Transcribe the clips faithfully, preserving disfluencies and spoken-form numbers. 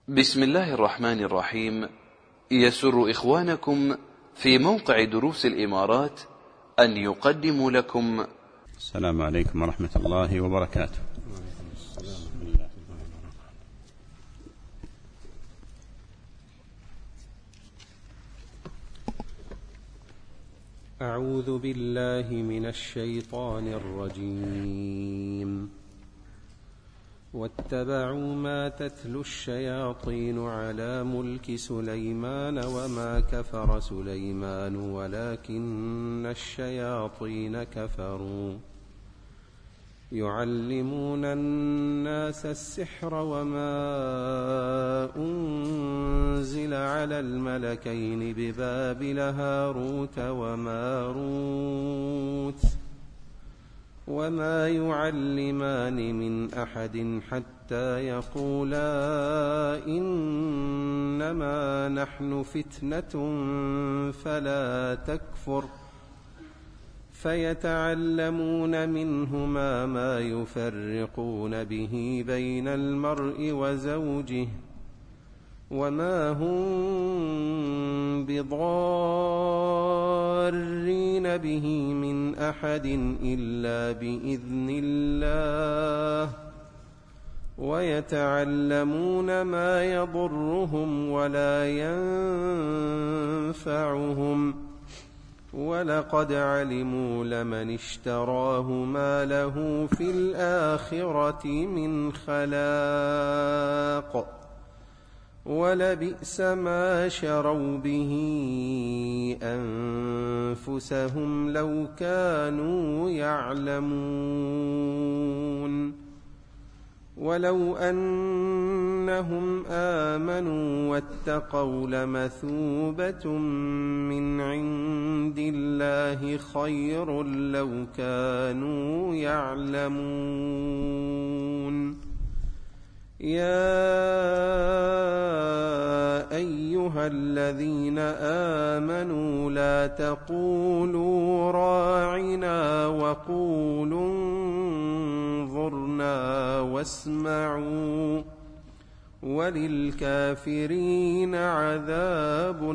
بسم الله الرحمن الرحيم. يسر إخوانكم في موقع دروس الإمارات أن يقدموا لكم. السلام عليكم ورحمة الله وبركاته. أعوذ بالله من الشيطان الرجيم. واتبعوا ما تتلو الشياطين على ملك سليمان وما كفر سليمان ولكن الشياطين كفروا يعلمون الناس السحر وما أنزل على الملكين ببابل هاروت وماروت وما يعلمان من أحد حتى يقولا إنما نحن فتنة فلا تكفر فيتعلمون منهما ما يفرقون به بين المرء وزوجه وما هم بضارين به من أحد إلا بإذن الله ويتعلمون ما يضرهم ولا ينفعهم ولقد علموا لمن اشتراه ما له في الآخرة من خلاق ولبئس ما شروا به أنفسهم لو كانوا يعلمون ولو أنهم آمنوا واتقوا لمثوبة من عند الله خير لو كانوا يعلمون. يا أيها الذين آمنوا لا تقولوا راعنا وقولوا انظرنا واسمعوا وللكافرين عذاب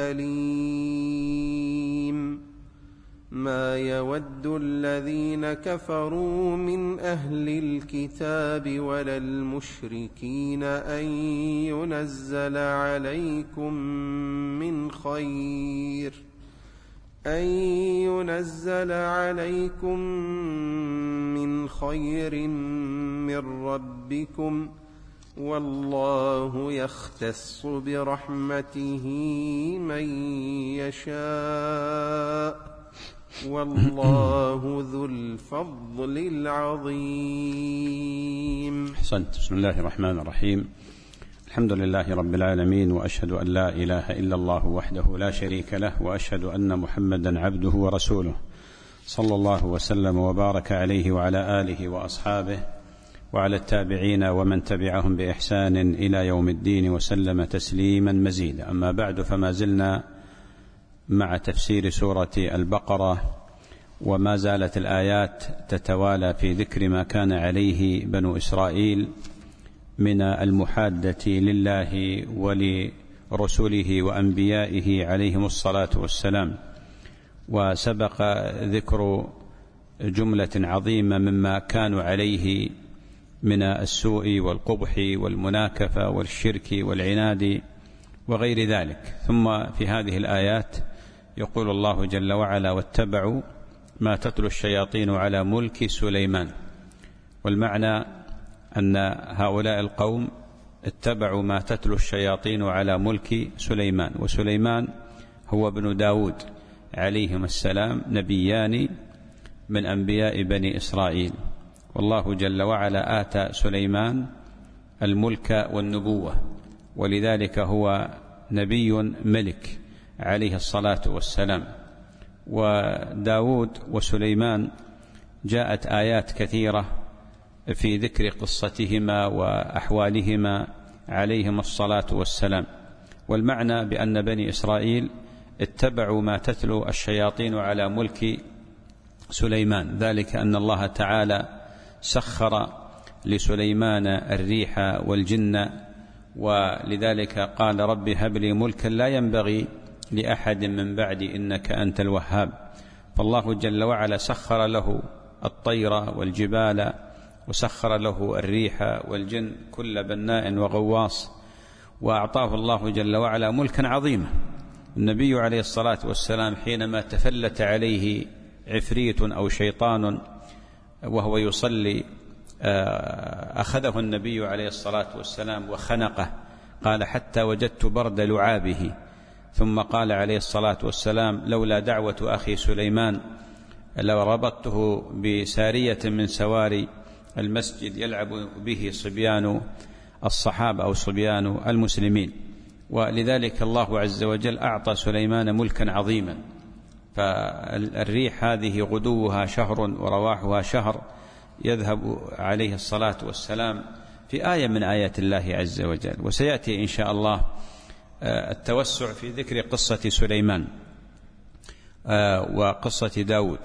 أليم. ما يود الذين كفروا من أهل الكتاب ولا المشركين أن ينزل عليكم من خير أن ينزل عليكم من خير من ربكم والله يختص برحمته من يشاء والله ذو الفضل العظيم. أحسنت. بسم الله الرحمن الرحيم. الحمد لله رب العالمين، وأشهد أن لا إله إلا الله وحده لا شريك له، وأشهد أن محمدا عبده ورسوله، صلى الله وسلم وبارك عليه وعلى آله وأصحابه وعلى التابعين ومن تبعهم بإحسان إلى يوم الدين وسلم تسليما مزيدا. أما بعد، فما زلنا مع تفسير سورة البقرة، وما زالت الآيات تتوالى في ذكر ما كان عليه بنو إسرائيل من المحادة لله ولرسله وأنبيائه عليهم الصلاة والسلام. وسبق ذكر جملة عظيمة مما كانوا عليه من السوء والقبح والمناكفة والشرك والعناد وغير ذلك. ثم في هذه الآيات يقول الله جل وعلا: واتبعوا ما تتلو الشياطين على ملك سليمان. والمعنى أن هؤلاء القوم اتبعوا ما تتلو الشياطين على ملك سليمان، وسليمان هو ابن داود عليهم السلام، نبيان من أنبياء بني إسرائيل. والله جل وعلا آتى سليمان الملك والنبوة، ولذلك هو نبي ملك عليه الصلاة والسلام. وداود وسليمان جاءت آيات كثيرة في ذكر قصتهما وأحوالهما عليهم الصلاة والسلام. والمعنى بأن بني إسرائيل اتبعوا ما تتلو الشياطين على ملك سليمان، ذلك أن الله تعالى سخر لسليمان الريح والجن ولذلك قال رب هب لي ملكا لا ينبغي لأحد من بعدي إنك أنت الوهاب. فالله جل وعلا سخر له الطير والجبال وسخر له الريح والجن كل بناء وغواص، وأعطاه الله جل وعلا ملكا عظيما. النبي عليه الصلاة والسلام حينما تفلت عليه عفريت أو شيطان وهو يصلي أخذه النبي عليه الصلاة والسلام وخنقه، قال حتى وجدت برد لعابه، ثم قال عليه الصلاة والسلام لولا دعوة أخي سليمان لربطته بسارية من سواري المسجد يلعب به صبيان الصحابة أو صبيان المسلمين. ولذلك الله عز وجل أعطى سليمان ملكا عظيما. فالريح هذه غدوها شهر ورواحها شهر، يذهب عليه الصلاة والسلام في آية من آيات الله عز وجل. وسيأتي إن شاء الله التوسع في ذكر قصة سليمان وقصة داود.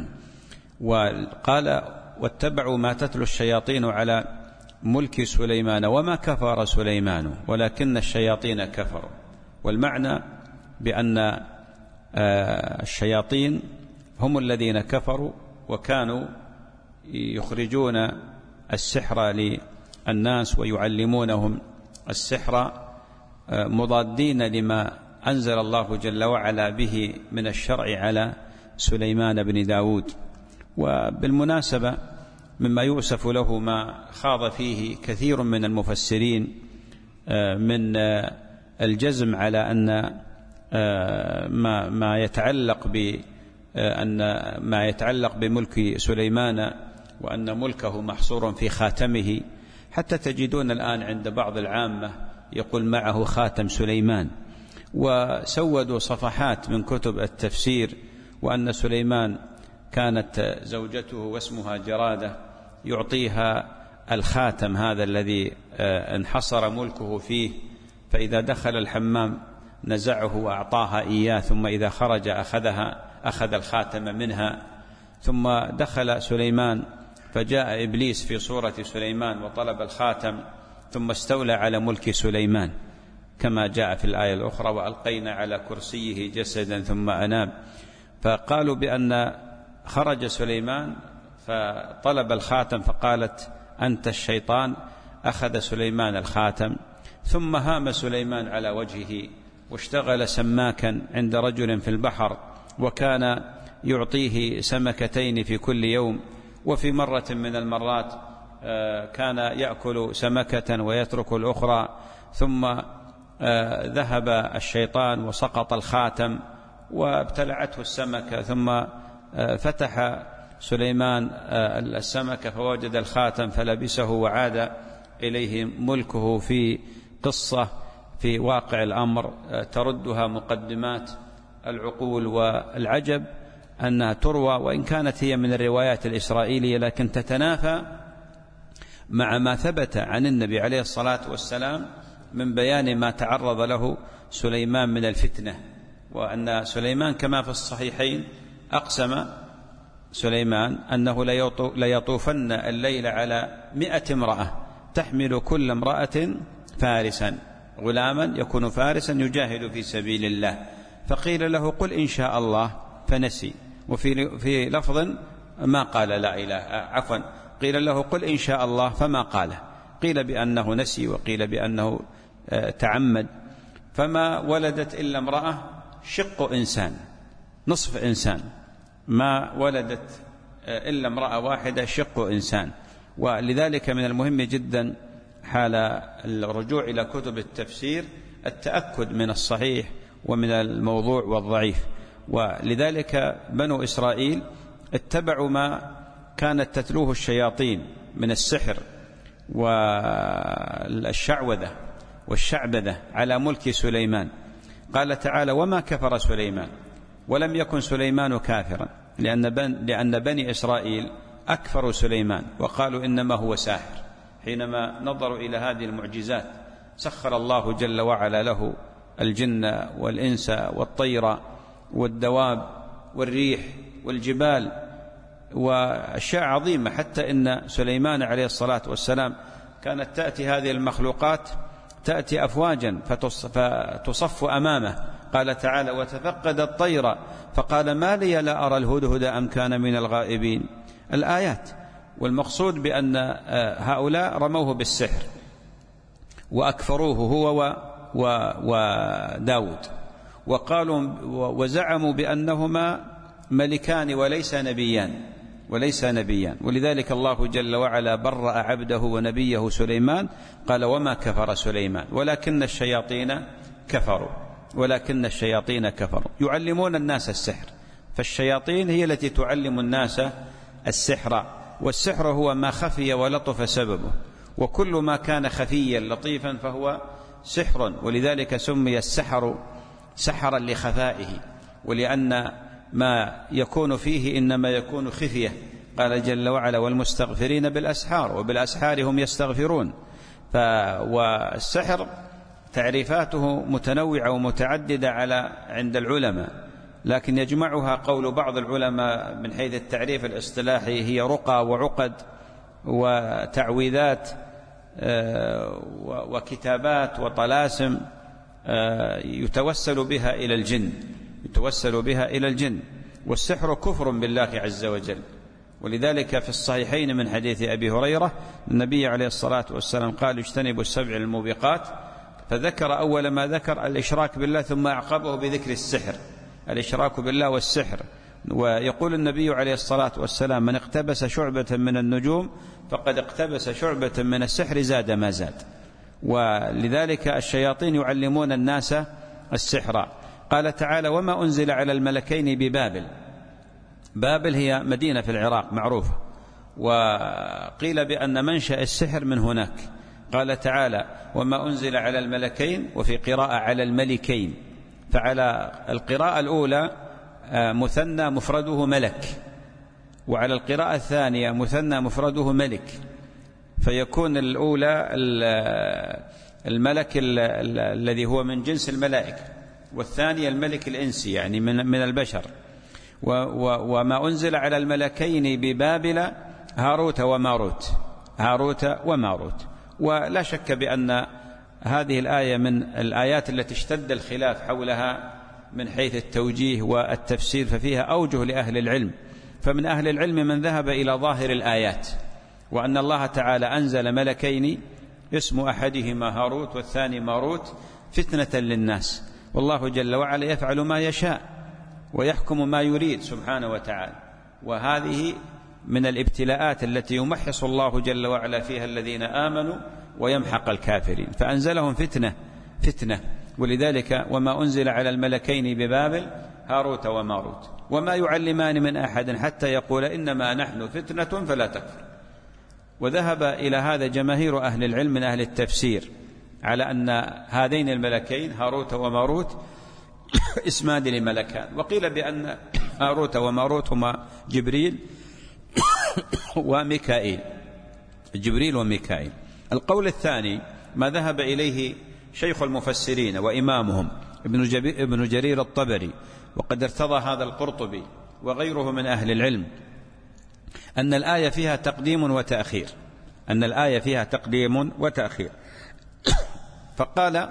وقال واتبعوا ما تتلو الشياطين على ملك سليمان وما كفر سليمان ولكن الشياطين كفروا. والمعنى بأن الشياطين هم الذين كفروا وكانوا يخرجون السحر للناس ويعلمونهم السحر مضادين لما أنزل الله جل وعلا به من الشرع على سليمان بن داود. وبالمناسبة مما يؤسف له ما خاض فيه كثير من المفسرين من الجزم على أن ما ما يتعلق بأن ما يتعلق بملك سليمان وأن ملكه محصور في خاتمه، حتى تجدون الآن عند بعض العامة يقول معه خاتم سليمان، وسودوا صفحات من كتب التفسير وأن سليمان كانت زوجته واسمها جرادة يعطيها الخاتم هذا الذي انحصر ملكه فيه، فإذا دخل الحمام نزعه وأعطاها إياه، ثم إذا خرج أخذها أخذ الخاتم منها. ثم دخل سليمان فجاء إبليس في صورة سليمان وطلب الخاتم، ثم استولى على ملك سليمان كما جاء في الآية الأخرى وألقينا على كرسيه جسدا ثم أناب. فقالوا بأن خرج سليمان فطلب الخاتم فقالت أنت الشيطان، أخذ سليمان الخاتم، ثم هام سليمان على وجهه واشتغل سماكا عند رجل في البحر، وكان يعطيه سمكتين في كل يوم، وفي مرة من المرات كان يأكل سمكة ويترك الأخرى، ثم ذهب الشيطان وسقط الخاتم وابتلعته السمكة، ثم فتح سليمان السمكة فوجد الخاتم فلبسه وعاد إليه ملكه. في قصة في واقع الأمر تردها مقدمات العقول، والعجب أنها تروى وإن كانت هي من الروايات الإسرائيلية لكن تتنافى مع ما ثبت عن النبي عليه الصلاة والسلام من بيان ما تعرض له سليمان من الفتنة. وأن سليمان كما في الصحيحين أقسم سليمان أنه ليطوفن الليل على مئة امرأة تحمل كل امرأة فارسا، غلاما يكون فارسا يجاهد في سبيل الله. فقيل له قل إن شاء الله فنسي، وفي في لفظ ما قال لا إله عفوا قيل له قل إن شاء الله فما قاله، قيل بأنه نسي وقيل بأنه تعمد. فما ولدت إلا امرأة شق إنسان، نصف إنسان، ما ولدت إلا امرأة واحدة شق إنسان. ولذلك من المهم جدا حال الرجوع إلى كتب التفسير التأكد من الصحيح ومن الموضوع والضعيف. ولذلك بنو إسرائيل اتبعوا ما كانت تتلوه الشياطين من السحر والشعوذة والشعبذة على ملك سليمان. قال تعالى وما كفر سليمان ولم يكن سليمان كافرا، لأن, بن لأن بني إسرائيل أكفروا سليمان وقالوا إنما هو ساحر. حينما نظروا إلى هذه المعجزات سخر الله جل وعلا له الجن والإنس والطير والدواب والريح والجبال وأشياء عظيمة، حتى إن سليمان عليه الصلاة والسلام كانت تأتي هذه المخلوقات وتأتي أفواجا فتصف أمامه. قال تعالى وتفقد الطير فقال ما لي لا أرى الهدهد أم كان من الغائبين. الآيات. والمقصود بأن هؤلاء رموه بالسحر وأكفروه هو وداود، وقالوا وزعموا بأنهما ملكان وليس نبيان وليس نبيان ولذلك الله جل وعلا برأ عبده ونبيه سليمان، قال وما كفر سليمان ولكن الشياطين كفروا ولكن الشياطين كفروا يعلمون الناس السحر. فالشياطين هي التي تعلم الناس السحر، والسحر هو ما خفي ولطف سببه، وكل ما كان خفيا لطيفا فهو سحر، ولذلك سمي السحر سحرا لخفائه، ولأن ما يكون فيه إنما يكون خفية. قال جل وعلا والمستغفرين بالأسحار وبالأسحار هم يستغفرون. والسحر تعريفاته متنوعة ومتعددة على عند العلماء، لكن يجمعها قول بعض العلماء من حيث التعريف الاصطلاحي هي رقى وعقد وتعويذات وكتابات وطلاسم يتوسل بها إلى الجن يتوسل بها إلى الجن. والسحر كفر بالله عز وجل، ولذلك في الصحيحين من حديث أبي هريرة النبي عليه الصلاة والسلام قال اجتنبوا السبع الموبقات، فذكر أول ما ذكر الإشراك بالله ثم أعقبه بذكر السحر، الإشراك بالله والسحر. ويقول النبي عليه الصلاة والسلام من اقتبس شعبة من النجوم فقد اقتبس شعبة من السحر زاد ما زاد. ولذلك الشياطين يعلمون الناس السحر. قال تعالى وما أنزل على الملكين ببابل. بابل هي مدينة في العراق معروفة، وقيل بأن منشأ السحر من هناك. قال تعالى وما أنزل على الملكين، وفي قراءة على الملكين، فعلى القراءة الأولى مثنى مفرده ملك، وعلى القراءة الثانية مثنى مفرده ملك، فيكون الأولى الملك الذي هو من جنس الملائكة، والثانية الملك الإنسي يعني من من البشر. وما أنزل على الملكين ببابل هاروت وماروت هاروت وماروت. ولا شك بأن هذه الآية من الآيات التي اشتد الخلاف حولها من حيث التوجيه والتفسير، ففيها أوجه لأهل العلم. فمن أهل العلم من ذهب إلى ظاهر الآيات، وأن الله تعالى أنزل ملكين اسم أحدهما هاروت والثاني ماروت فتنة للناس، والله جل وعلا يفعل ما يشاء ويحكم ما يريد سبحانه وتعالى. وهذه من الابتلاءات التي يمحص الله جل وعلا فيها الذين آمنوا ويمحق الكافرين، فأنزلهم فتنة فتنة. ولذلك وما أنزل على الملكين ببابل هاروت وماروت وما يعلمان من أحد حتى يقول إنما نحن فتنة فلا تكفر. وذهب إلى هذا جماهير أهل العلم من أهل التفسير على أن هذين الملكين هاروت وماروت اسمان لملكان، وقيل بأن هاروت وماروت هما جبريل وميكائيل جبريل وميكائيل. القول الثاني ما ذهب إليه شيخ المفسرين وإمامهم ابن جرير الطبري، وقد ارتضى هذا القرطبي وغيره من أهل العلم، أن الآية فيها تقديم وتأخير أن الآية فيها تقديم وتأخير فقال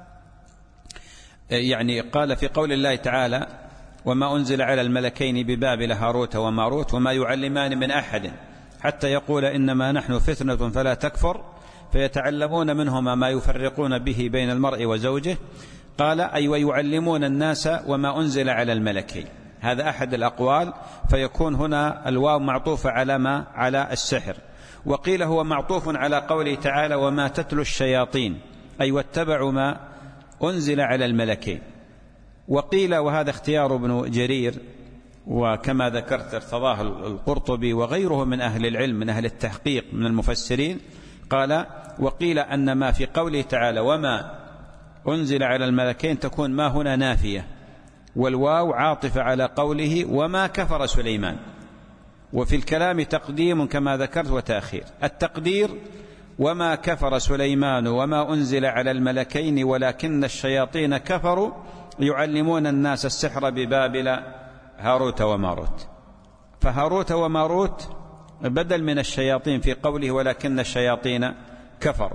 يعني قال في قول الله تعالى وما أنزل على الملكين ببابل هاروت وماروت وما يعلمان من أحد حتى يقول إنما نحن فتنة فلا تكفر فيتعلمون منهما ما يفرقون به بين المرء وزوجه. قال أي ويعلمون الناس وما أنزل على الملكين، هذا أحد الأقوال، فيكون هنا الواو معطوفة على ما على السحر. وقيل هو معطوف على قوله تعالى وما تتلو الشياطين أي واتبعوا ما أنزل على الملكين. وقيل وهذا اختيار ابن جرير، وكما ذكرت ارتضاه القرطبي وغيره من أهل العلم من أهل التحقيق من المفسرين، قال وقيل أن ما في قوله تعالى وما أنزل على الملكين تكون ما هنا نافية، والواو عاطفة على قوله وما كفر سليمان. وفي الكلام تقديم كما ذكرت وتأخير. التقدير وما كفر سليمان وما أنزل على الملكين ولكن الشياطين كفروا يعلمون الناس السحر ببابل هاروت وماروت. فهاروت وماروت بدل من الشياطين في قوله ولكن الشياطين كفروا.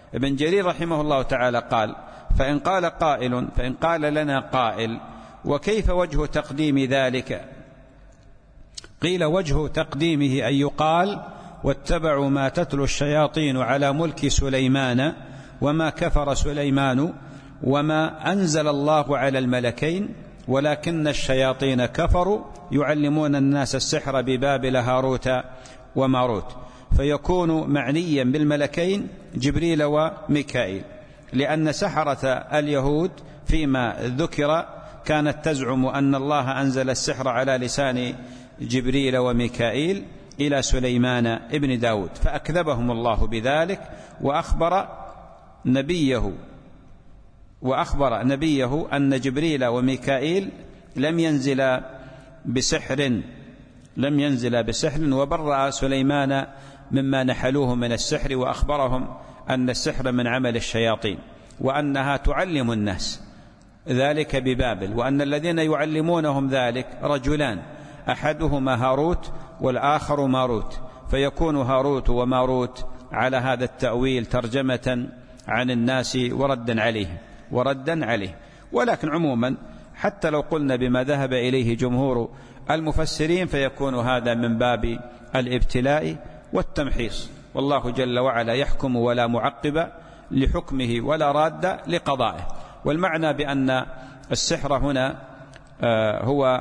ابن جرير رحمه الله تعالى قال: فإن قال قائل فإن قال لنا قائل وكيف وجه تقديم ذلك؟ قيل: وجه تقديمه أن يقال: واتبعوا ما تتلو الشياطين على ملك سليمان وما كفر سليمان وما أنزل الله على الملكين ولكن الشياطين كفروا يعلمون الناس السحر ببابل هاروت وماروت، فيكون معنيا بالملكين جبريل وميكائيل، لأن سحرة اليهود فيما ذكر كانت تزعم أن الله أنزل السحر على لسان جبريل وميكائيل إلى سليمان ابن داود، فأكذبهم الله بذلك، وأخبر نبيه وأخبر نبيه أن جبريل وميكائيل لم ينزل بسحر لم ينزل بسحر وبرأ سليمان مما نحلوه من السحر، وأخبرهم أن السحر من عمل الشياطين، وأنها تعلم الناس ذلك ببابل، وأن الذين يعلمونهم ذلك رجلان، أحدهما هاروت والآخر ماروت، فيكون هاروت وماروت على هذا التأويل ترجمة عن الناس وردا عليه وردا عليه ولكن عموما حتى لو قلنا بما ذهب إليه جمهور المفسرين فيكون هذا من باب الابتلاء والتمحيص، والله جل وعلا يحكم ولا معقب لحكمه ولا راد لقضائه. والمعنى بأن السحر هنا هو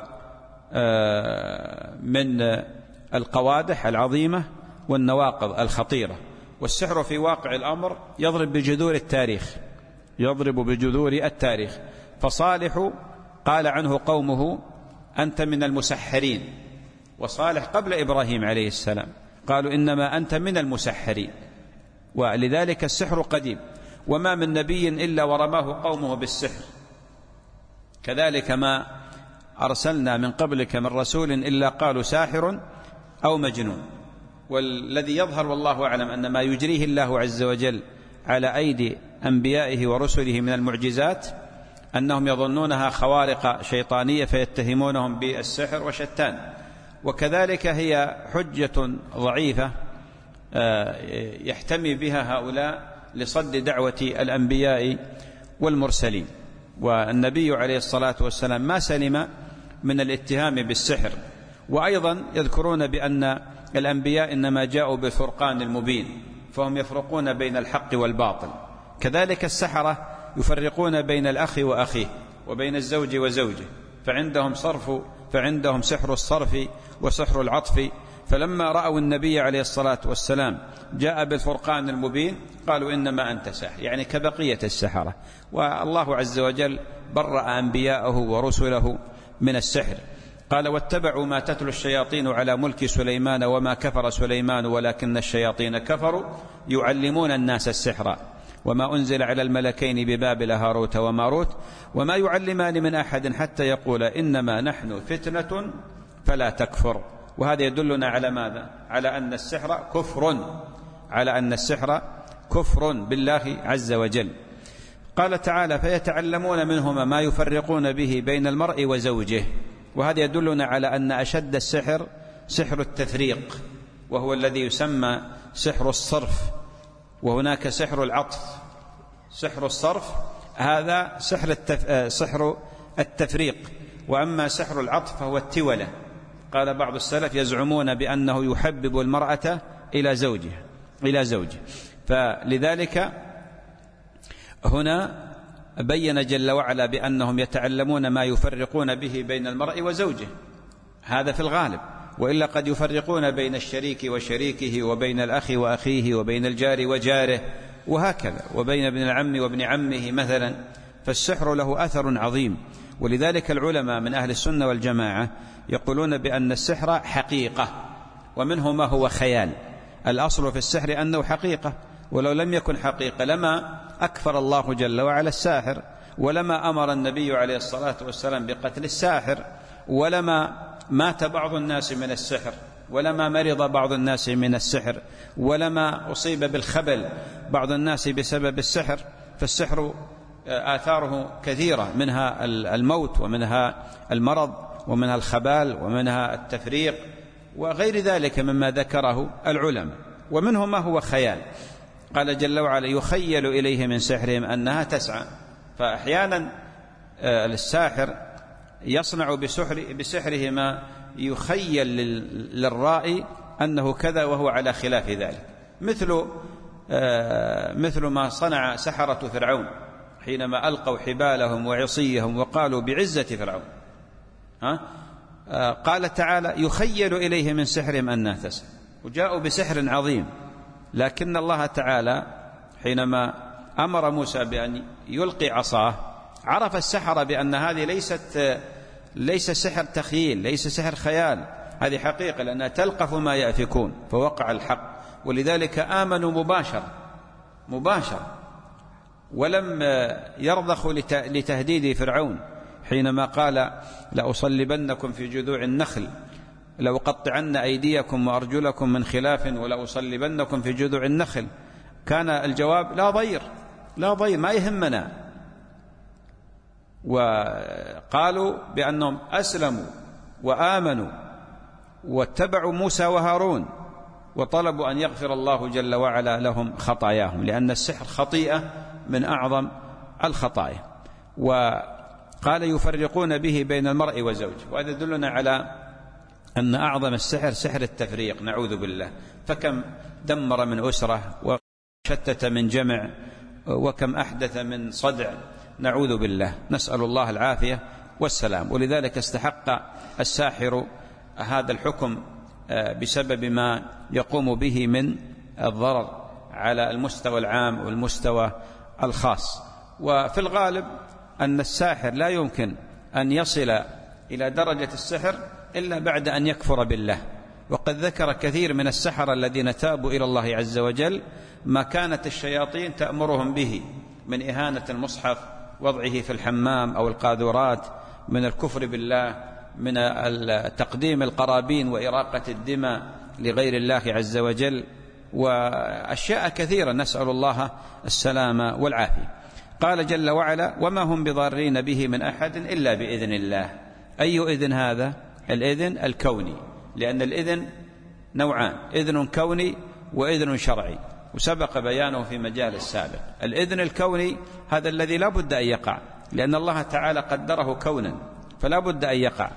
من القوادح العظيمة والنواقض الخطيرة، والسحر في واقع الأمر يضرب بجذور التاريخ يضرب بجذور التاريخ فصالح قال عنه قومه: أنت من المسحرين، وصالح قبل إبراهيم عليه السلام قالوا: إنما أنت من المسحرين، ولذلك السحر قديم، وما من نبي إلا ورماه قومه بالسحر، كذلك ما أرسلنا من قبلك من رسول إلا قالوا ساحر أو مجنون. والذي يظهر والله أعلم أن ما يجريه الله عز وجل على أيدي أنبيائه ورسله من المعجزات أنهم يظنونها خوارق شيطانية فيتهمونهم بالسحر وشتان، وكذلك هي حجة ضعيفة يحتمي بها هؤلاء لصد دعوة الأنبياء والمرسلين. والنبي عليه الصلاة والسلام ما سلم من الاتهام بالسحر. وأيضا يذكرون بأن الأنبياء إنما جاءوا بالفرقان المبين، فهم يفرقون بين الحق والباطل، كذلك السحرة يفرقون بين الأخ وأخيه وبين الزوج وزوجه، فعندهم صرف فعندهم سحر الصرف وسحر العطف. فلما رأوا النبي عليه الصلاة والسلام جاء بالفرقان المبين قالوا: إنما أنت ساحر، يعني كبقية السحرة. والله عز وجل برأ أنبياءه ورسله من السحر. قال: واتبعوا ما تتلو الشياطين على ملك سليمان وما كفر سليمان ولكن الشياطين كفروا يعلمون الناس السحر وما أنزل على الملكين ببابل هاروت وماروت وما يعلمان من أحد حتى يقول إنما نحن فتنة فلا تكفر. وهذا يدلنا على ماذا؟ على أن السحر كفر على أن السحر كفر بالله عز وجل. قال تعالى: فيتعلمون منهما ما يفرقون به بين المرء وزوجه. وهذا يدلنا على أن أشد السحر سحر التفريق، وهو الذي يسمى سحر الصرف، وهناك سحر العطف. سحر الصرف هذا سحر, التف... سحر التفريق، وأما سحر العطف فهو التولة. قال بعض السلف: يزعمون بأنه يحبب المرأة إلى زوجه إلى زوجه فلذلك هنا بين جل وعلا بأنهم يتعلمون ما يفرقون به بين المرء وزوجه، هذا في الغالب، وإلا قد يفرقون بين الشريك وشريكه وبين الأخ وأخيه وبين الجار وجاره وهكذا، وبين ابن العم وابن عمه مثلا. فالسحر له أثر عظيم. ولذلك العلماء من أهل السنة والجماعة يقولون بأن السحر حقيقة، ومنه ما هو خيال. الأصل في السحر أنه حقيقة، ولو لم يكن حقيقة لما أكفر الله جل وعلا الساحر، ولما أمر النبي عليه الصلاة والسلام بقتل الساحر، ولما مات بعض الناس من السحر، ولما مرض بعض الناس من السحر، ولما أصيب بالخبل بعض الناس بسبب السحر. فالسحر آثاره كثيرة، منها الموت ومنها المرض ومنها الخبال ومنها التفريق وغير ذلك مما ذكره العلماء، ومنه ما هو خيال. قال جل وعلا يخيل إليه من سحرهم أنها تسعى. فأحيانا الساحر يصنع بسحره ما يخيل للرائي أنه كذا وهو على خلاف ذلك، مثل مثل ما صنع سحرة فرعون حينما ألقوا حبالهم وعصيهم وقالوا بعزة فرعون. ها؟ قال تعالى يخيل إليه من سحرهم أنها تسعى، وجاءوا بسحر عظيم، لكن الله تعالى حينما أمر موسى بأن يلقي عصاه عرف السحرة بأن هذه ليست ليس سحر تخيل، ليس سحر خيال، هذه حقيقة، لأنها تلقف ما يأفكون، فوقع الحق، ولذلك آمنوا مباشرة مباشرة ولم يرضخوا لتهديد فرعون حينما قال لأصلبنكم في جذوع النخل لأقطعن أيديكم وأرجلكم من خلاف ولأصلبنكم في جذوع النخل. كان الجواب لا ضير لا ضير ما يهمنا، وقالوا بأنهم أسلموا وآمنوا واتبعوا موسى وهارون وطلبوا أن يغفر الله جل وعلا لهم خطاياهم، لأن السحر خطيئة من أعظم الخطايا. وقال يفرقون به بين المرء وزوجه، وهذا يدلنا على أن أعظم السحر سحر التفريق، نعوذ بالله. فكم دمر من أسرة وشتت من جمع وكم أحدث من صدع، نعوذ بالله، نسأل الله العافية والسلام. ولذلك استحق الساحر هذا الحكم بسبب ما يقوم به من الضرر على المستوى العام والمستوى الخاص. وفي الغالب أن الساحر لا يمكن أن يصل إلى درجة السحر إلا بعد أن يكفر بالله. وقد ذكر كثير من السحرة الذين تابوا إلى الله عز وجل ما كانت الشياطين تأمرهم به من إهانة المصحف، وضعه في الحمام أو القاذورات، من الكفر بالله، من تقديم القرابين وإراقة الدماء لغير الله عز وجل، وأشياء كثيرة، نسأل الله السلامة والعافية. قال جل وعلا وما هم بضارين به من أحد إلا بإذن الله. أي إذن هذا؟ الإذن الكوني، لأن الإذن نوعان، إذن كوني وإذن شرعي، وسبق بيانه في مجال السابق. الإذن الكوني هذا الذي لا بد أن يقع، لأن الله تعالى قدره كونا فلا بد أن يقع،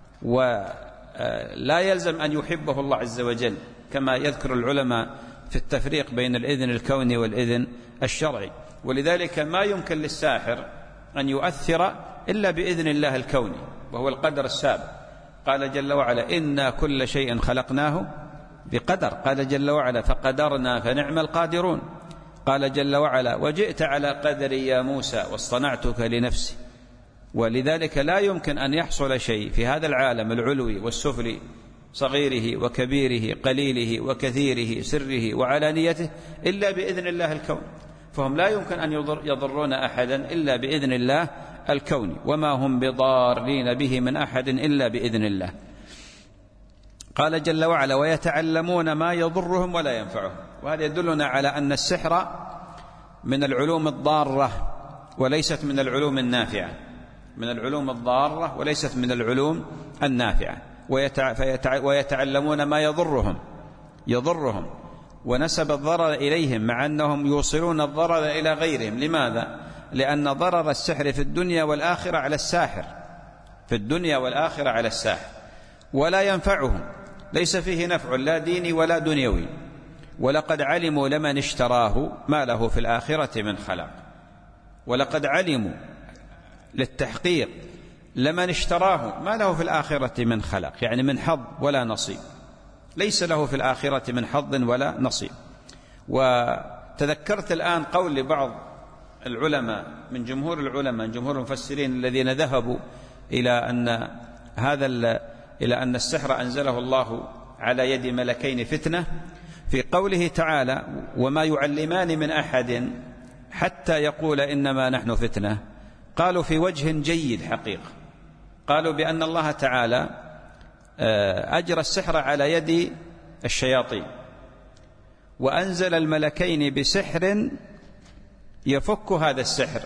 ولا يلزم أن يحبه الله عز وجل، كما يذكر العلماء في التفريق بين الإذن الكوني والإذن الشرعي. ولذلك ما يمكن للساحر أن يؤثر إلا بإذن الله الكوني، وهو القدر السابق. قال جل وعلا إنا كل شيء خلقناه بقدر. قال جل وعلا فقدرنا فنعم القادرون. قال جل وعلا وجئت على قدري يا موسى واصطنعتك لنفسي. ولذلك لا يمكن أن يحصل شيء في هذا العالم العلوي والسفلي، صغيره وكبيره، قليله وكثيره، سره وعلانيته، إلا بإذن الله الكون. فهم لا يمكن أن يضر يضرون أحدا إلا بإذن الله الكوني، وما هم بضارين به من أحد إلا بإذن الله. قال جل وعلا ويتعلمون ما يضرهم ولا ينفعهم. وهذا يدلنا على أن السحر من العلوم الضارة وليست من العلوم النافعة، من العلوم الضارة وليست من العلوم النافعة. ويتع... فيتع... ويتعلمون ما يضرهم يضرهم ونسب الضرر إليهم، مع أنهم يوصلون الضرر إلى غيرهم. لماذا؟ لأن ضرر السحر في الدنيا والآخرة على الساحر، في الدنيا والآخرة على الساحر، ولا ينفعهم، ليس فيه نفع لا ديني ولا دنيوي. ولقد علموا لمن اشتراه ما له في الآخرة من خلاق. ولقد علموا للتحقيق لمن اشتراه ما له في الآخرة من خلاق، يعني من حظ ولا نصيب، ليس له في الآخرة من حظ ولا نصيب. وتذكرت الآن قول لبعض العلماء من جمهور العلماء من جمهور المفسرين الذين ذهبوا إلى أن هذا إلى أن السحر أنزله الله على يد ملكين فتنة، في قوله تعالى وما يعلمان من أحد حتى يقول إنما نحن فتنة. قالوا في وجه جيد حقيقة، قالوا بأن الله تعالى أجرى السحر على يد الشياطين، وأنزل الملكين بسحر يفك هذا السحر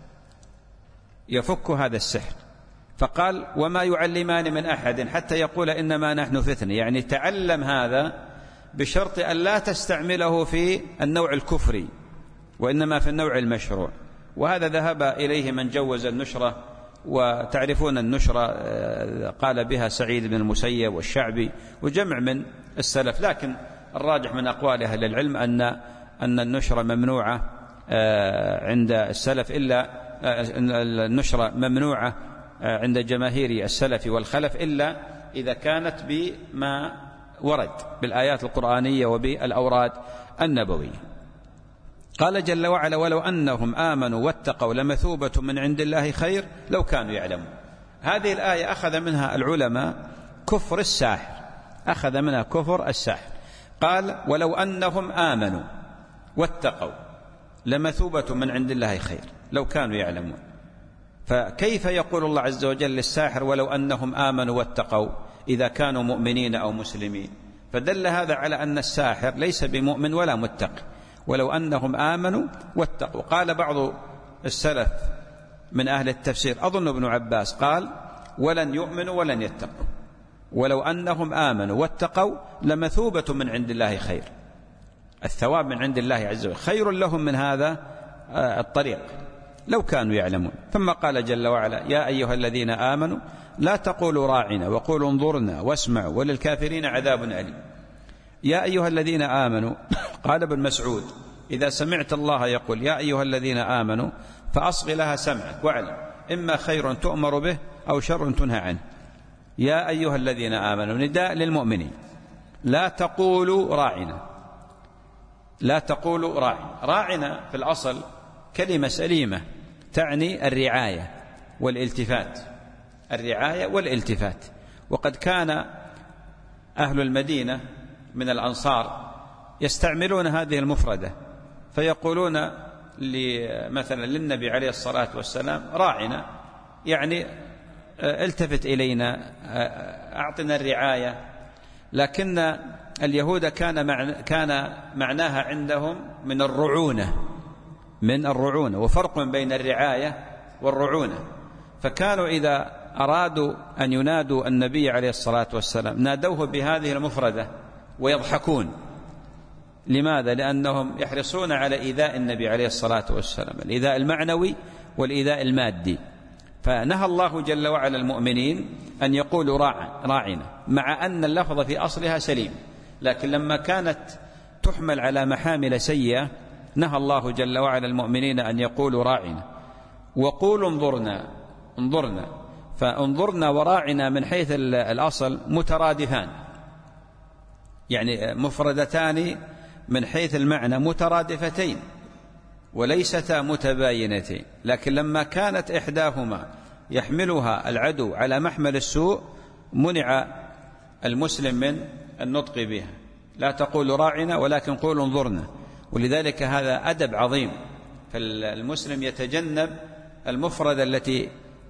يفك هذا السحر فقال وما يعلمان من أحد حتى يقول إنما نحن فتنة، يعني تعلم هذا بشرط أن لا تستعمله في النوع الكفري وإنما في النوع المشروع. وهذا ذهب إليه من جوز النشرة، وتعرفون النشرة قال بها سعيد بن المسيب والشعبي وجمع من السلف، لكن الراجح من أقوال أهل العلم أن أن النشرة ممنوعة عند السلف، إلا النشرة ممنوعة عند جماهير السلف والخلف إلا إذا كانت بما ورد بالآيات القرآنية وبالأوراد النبوية. قال جل وعلا: ولو أنهم آمنوا واتقوا لمثوبة من عند الله خير لو كانوا يعلمون. هذه الآية أخذ منها العلماء كفر الساحر، أخذ منها كفر الساحر. قال: ولو أنهم آمنوا واتقوا لمثوبة من عند الله خير لو كانوا يعلمون. فكيف يقول الله عز وجل للساحر ولو أنهم آمنوا واتقوا إذا كانوا مؤمنين أو مسلمين؟ فدل هذا على أن الساحر ليس بمؤمن ولا متقي. ولو أنهم آمنوا واتقوا. قال بعض السلف من أهل التفسير، أظن ابن عباس، قال: ولن يؤمنوا ولن يتقوا، ولو أنهم آمنوا واتقوا لمثوبة من عند الله خير، الثواب من عند الله عز وجل خير لهم من هذا الطريق لو كانوا يعلمون. ثم قال جل وعلا: يا أيها الذين آمنوا لا تقولوا راعنا وقولوا انظرنا واسمعوا وللكافرين عذاب أليم. يا أيها الذين آمنوا، قال ابن مسعود: إذا سمعت الله يقول يا أيها الذين آمنوا فأصغ لها سمعك واعلم إما خير تؤمر به أو شر تنهى عنه. يا أيها الذين آمنوا نداء للمؤمنين، لا تقولوا راعنا، لا تقولوا راعنا. راعنا في الأصل كلمة سليمة تعني الرعاية والالتفات، الرعاية والالتفات. وقد كان أهل المدينة من الأنصار يستعملون هذه المفردة، فيقولون مثلا للنبي عليه الصلاة والسلام: راعنا، يعني التفت إلينا، أعطنا الرعاية. لكن اليهود كان معنى كان معناها عندهم من الرعونة، من الرعونة، وفرق بين الرعاية والرعونة. فكانوا إذا أرادوا أن ينادوا النبي عليه الصلاة والسلام نادوه بهذه المفردة ويضحكون. لماذا؟ لأنهم يحرصون على إيذاء النبي عليه الصلاة والسلام، الإيذاء المعنوي والإيذاء المادي. فنهى الله جل وعلا المؤمنين أن يقولوا راعنا، مع أن اللفظ في أصلها سليم، لكن لما كانت تحمل على محامل سيئة نهى الله جل وعلا المؤمنين أن يقولوا راعنا. وقولوا انظرنا، انظرنا، فانظرنا وراعنا من حيث الأصل مترادفان، يعني مفردتان من حيث المعنى مترادفتين وليستا متباينتين. لكن لما كانت إحداهما يحملها العدو على محمل السوء منع المسلم من النطق بها. لا تقولوا راعنا ولكن قولوا انظرنا. ولذلك هذا أدب عظيم، فالمسلم يتجنب المفردة التي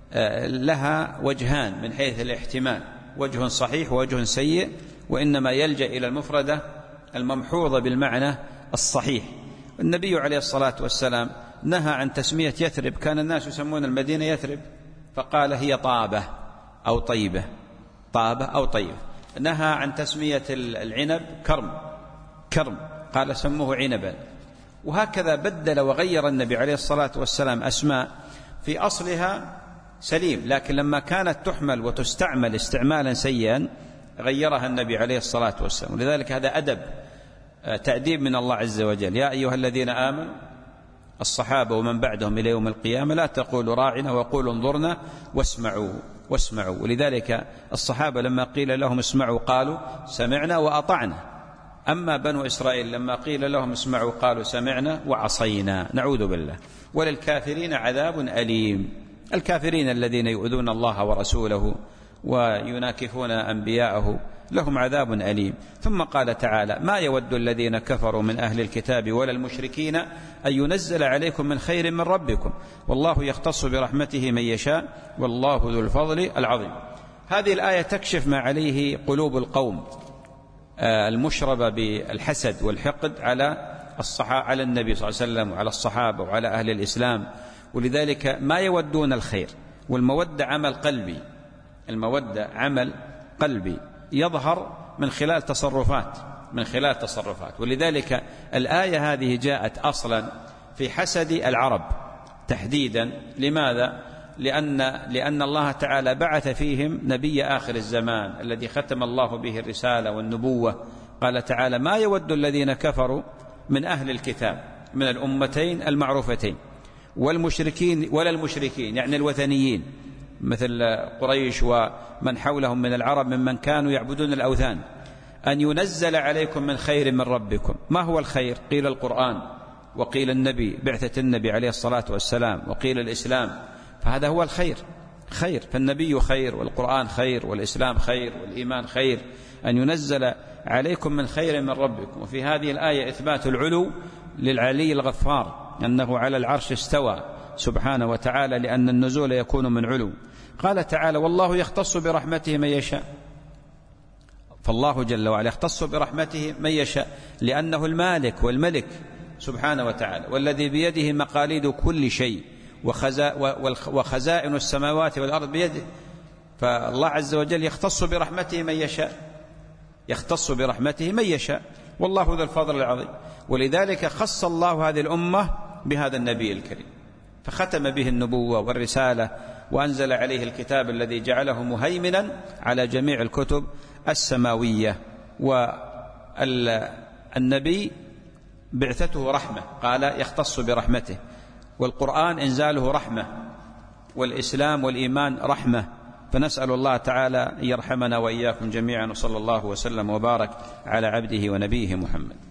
لها وجهان من حيث الاحتمال، وجه صحيح ووجه سيء، وإنما يلجأ إلى المفردة الممحوظة بالمعنى الصحيح. النبي عليه الصلاة والسلام نهى عن تسمية يثرب، كان الناس يسمون المدينة يثرب، فقال هي طابة أو طيبة، طابة أو طيبة. نهى عن تسمية العنب كرم، كرم، قال سموه عنبا. وهكذا بدل وغير النبي عليه الصلاة والسلام أسماء في أصلها سليم، لكن لما كانت تحمل وتستعمل استعمالا سيئا غيرها النبي عليه الصلاة والسلام. ولذلك هذا أدب، تأديب من الله عز وجل. يا أيها الذين آمنوا، الصحابة ومن بعدهم إلى يوم القيامة، لا تقولوا راعنا وقولوا انظرنا واسمعوا، واسمعوا. ولذلك الصحابة لما قيل لهم اسمعوا قالوا سمعنا وأطعنا، أما بنو إسرائيل لما قيل لهم اسمعوا قالوا سمعنا وعصينا، نعوذ بالله. وللكافرين عذاب أليم، الكافرين الذين يؤذون الله ورسوله ويناكفون أنبياءه لهم عذاب أليم. ثم قال تعالى: ما يود الذين كفروا من أهل الكتاب ولا المشركين أن ينزل عليكم من خير من ربكم والله يختص برحمته من يشاء والله ذو الفضل العظيم. هذه الآية تكشف ما عليه قلوب القوم المشربة بالحسد والحقد على الصحابة، على النبي صلى الله عليه وسلم وعلى الصحابة وعلى أهل الإسلام. ولذلك ما يودون الخير. والمودة عمل قلبي، المودة عمل قلبي يظهر من خلال تصرفات من خلال تصرفات. ولذلك الآية هذه جاءت أصلا في حسد العرب تحديدا. لماذا؟ لأن, لأن الله تعالى بعث فيهم نبي آخر الزمان الذي ختم الله به الرسالة والنبوة. قال تعالى: ما يود الذين كفروا من أهل الكتاب من الأمتين المعروفتين والمشركين ولا المشركين، يعني الوثنيين مثل قريش ومن حولهم من العرب ممن كانوا يعبدون الأوثان، أن ينزل عليكم من خير من ربكم. ما هو الخير؟ قيل القرآن، وقيل النبي، بعثة النبي عليه الصلاة والسلام، وقيل الإسلام. فهذا هو الخير، خير. فالنبي خير، والقرآن خير، والإسلام خير، والإيمان خير. أن ينزل عليكم من خير من ربكم. وفي هذه الآية إثبات العلو للعلي الغفار، أنه على العرش استوى سبحانه وتعالى، لأن النزول يكون من علو. قال تعالى: والله يختص برحمته من يشاء. فالله جل وعلا يختص برحمته من يشاء، لأنه المالك والملك سبحانه وتعالى، والذي بيده مقاليد كل شيء وخزائن السماوات والأرض بيده. فالله عز وجل يختص برحمته من يشاء، يختص برحمته من يشاء، والله ذو الفضل العظيم. ولذلك خص الله هذه الأمة بهذا النبي الكريم، فختم به النبوة والرسالة، وأنزل عليه الكتاب الذي جعله مهيمنا على جميع الكتب السماوية. والنبي بعثته رحمة، قال يختص برحمته، والقرآن إنزاله رحمة، والإسلام والإيمان رحمة. فنسأل الله تعالى أن يرحمنا وإياكم جميعا، وصلى الله وسلم وبارك على عبده ونبيه محمد.